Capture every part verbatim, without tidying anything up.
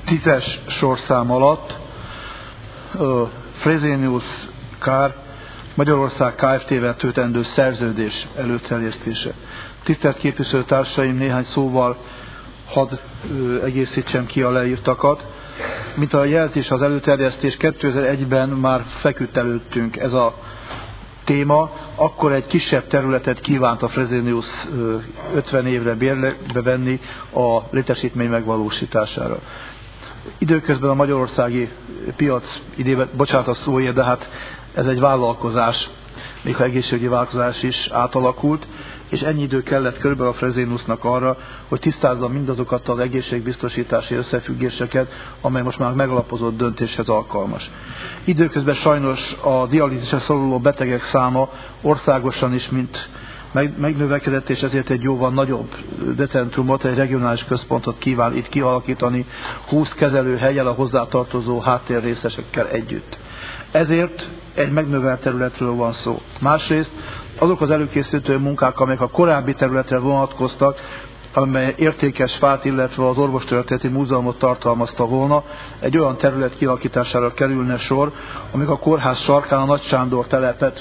tízes sorszám alatt Fresenius Kár Magyarország Kft-vel kötendő szerződés előterjesztése. Tisztelt képviselőtársaim, néhány szóval hadd egészítsem ki a leírtakat. Mint a jelt is az előterjesztés, kétezer-egyben már feküdt előttünk ez a téma, akkor egy kisebb területet kívánt a Fresenius ötven évre bérbe venni a létesítmény megvalósítására. Időközben a magyarországi piac, idében, bocsánat a szóért, de hát ez egy vállalkozás, még ha egészségügyi vállalkozás is átalakult, és ennyi idő kellett körülbelül a Freseniusnak arra, hogy tisztázza mindazokat az egészségbiztosítási összefüggéseket, amely most már megalapozott döntéshez alkalmas. Időközben sajnos a dialízisre szoruló betegek száma országosan is mint megnövekedett, és ezért egy jóval nagyobb decentrumot, egy regionális központot kíván itt kialakítani, húsz kezelőhellyel, a hozzátartozó háttérrészesekkel együtt. Ezért egy megnövelt területről van szó. Másrészt azok az előkészítő munkák, amelyek a korábbi területre vonatkoztak, amely értékes fát, illetve az orvostörténeti múzeumot tartalmazta volna, egy olyan terület kialakítására kerülne sor, amik a kórház sarkán, a Nagy Sándor telepet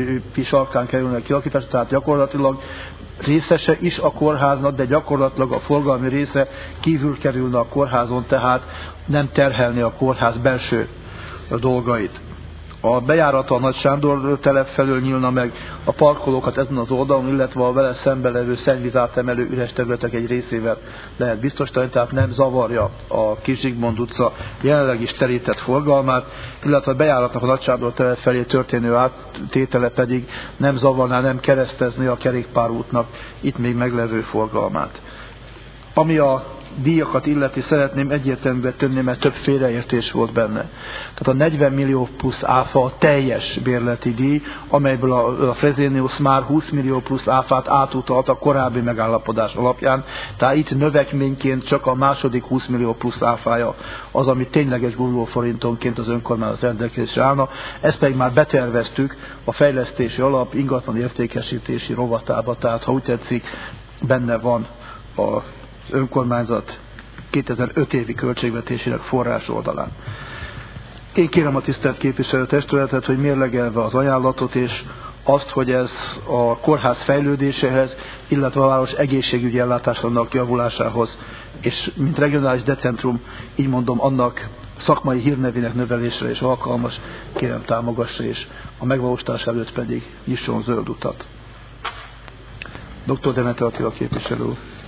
sarkán kerülne kialakításra, tehát gyakorlatilag részese is a kórháznak, de gyakorlatilag a forgalmi része kívül kerülne a kórházon, tehát nem terhelni a kórház belső dolgait. A bejárata a Nagy Sándor telep felől nyílna meg, a parkolókat ezen az oldalon, illetve a vele szembe levő szennyvízátemelő üres területek egy részével lehet biztosítani, tehát nem zavarja a Kis Zsigmond utca jelenleg is terített forgalmát, illetve a bejáratnak a Nagy Sándor telep felé történő áttétele pedig nem zavarná, nem keresztezni a kerékpárútnak itt még meglevő forgalmát. Ami a díjakat illeti, szeretném egyértelműen tenni, mert több félreértés volt benne. Tehát a negyven millió plusz áfa a teljes bérleti díj, amelyből a, a Fresenius már húsz millió plusz áfát átutalt a korábbi megállapodás alapján, tehát itt növekményként csak a második húsz millió plusz áfája az, ami tényleges guruló forintonként az önkormányzat rendelkezésre állna. Ezt pedig már beterveztük a fejlesztési alap ingatlan értékesítési rovatába, tehát ha úgy tetszik, benne van a önkormányzat kétezer-öt évi költségvetésének forrás oldalán. Én kérem a tisztelt képviselőtestületet, hogy mérlegelve az ajánlatot és azt, hogy ez a kórház fejlődéséhez, illetve a város egészségügyi ellátásának javulásához, és mint regionális decentrum, így mondom, annak szakmai hírnevének növelésre is alkalmas, kérem támogassa, és a megvalósítás előtt pedig nyisson zöld utat. doktor Demeter Attila képviselő.